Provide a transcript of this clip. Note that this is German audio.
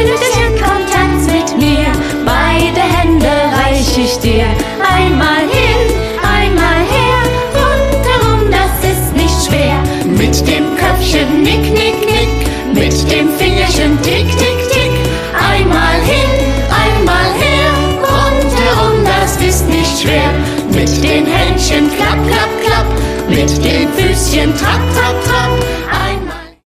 Blümchen, komm, tanz mit mir, beide Hände reich ich dir. Einmal hin, einmal her, rundherum, das ist nicht schwer. Mit dem Köpfchen nick, nick, nick, mit dem Fingerchen tick, tick, tick. Einmal hin, einmal her, rundherum, das ist nicht schwer. Mit den Händchen klapp, klapp, klapp, mit den Füßchen trapp, trapp, trapp.